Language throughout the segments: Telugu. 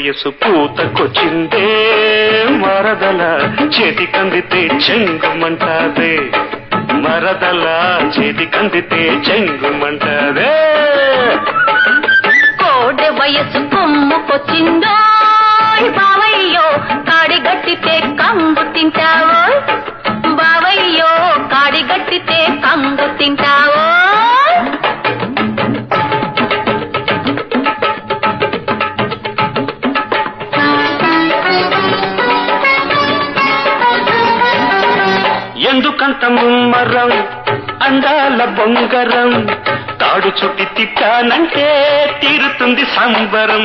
వయసు పూతకొచ్చిందే మరదల చేతికందితే చెంగుమంటాదే మరదల చేతికందితే చెంగుమంటాదే కోడె వయసు కొమ్ముకొచ్చిందో బావయ్యో కాడిగట్టితే కంగు తింటావో బావయ్యో కాడిగట్టితే కంగు తింటావో ఎందుకంత ముమ్మరం అందాల బొంగరం తాడు చుట్టి తిట్టానంటే తీరుతుంది సంబరం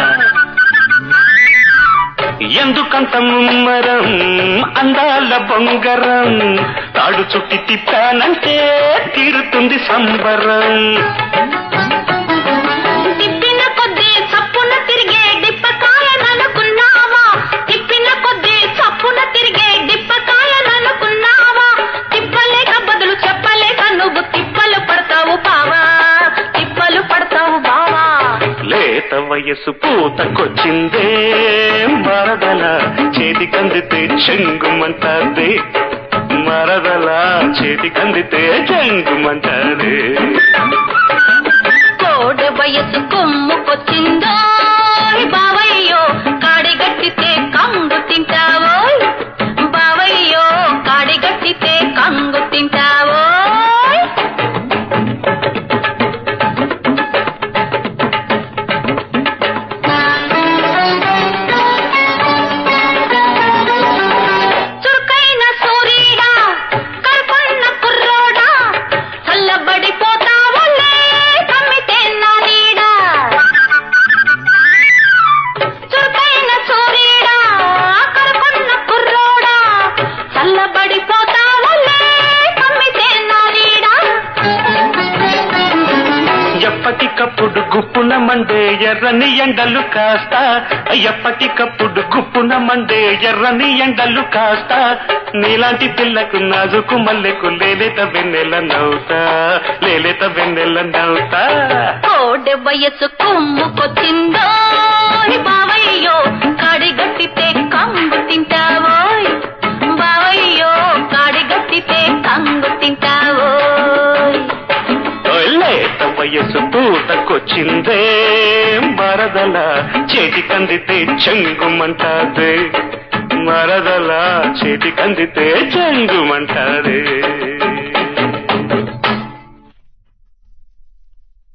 ఎందుకంత ముమ్మరం అందాల బొంగరం తాడు చుట్టి తిట్టానంటే తీరుతుంది సంబరం తిప్పిన కొద్దీ చప్పున తిరిగే డిప్పకాయననుకున్నావా తిప్పిన కొద్దీ చప్పున తిరిగే డిప్పకాయననుకున్నావా తిప్పలేక బదులు చెప్పలేక నువ్వు తిప్పలు పడతావు బావా తిప్పలు పడతావు బావా లేత వయసు పూతకొచ్చిందే మరదల చేతికందితే చెంగుమంటాదే మరదల చేతికందితే చెంగుమంటాదే కోడె వయసు కొమ్ముకొచ్చిందో బావయ్యో కాడిగట్టితే కంగు తింటావో బావయ్యో కాడిగట్టితే కంగు తింటావో చురుకైన సూర్యుడా కల్పన్న కుర్రోడా చల్లబడిపోతావులే కమ్మితే నా నీడా చురుకైన సూర్యుడా కల్పన్న కుర్రోడా చల్లబడిపోతావులే కమ్మితే నా నీడా ఎప్పటికప్పుడు గుప్పున మండే ఎర్రని ఎండలు కాస్త ఎప్పటికప్పుడు గుప్పున మండే ఎర్రని ఎండలు కాస్త నీలాంటి పిల్లకు నాజుకు మల్లెకు లేలేత వెన్నెల నవ్వుతా లేలేత వెన్నెల నవ్వుతా కోడె వయసు కొమ్ముకొచ్చిందో బావయ్యో కాడిగట్టితే కంగు తింటావోయ్ బావయ్యో కాడిగట్టితే కంగు తింటావోయ్ లేత వయసు పూతకొచ్చిందే మరదల చేతికందితే చెంగుమంటాదే మరదల చేతికందితే చెంగుమంటాదే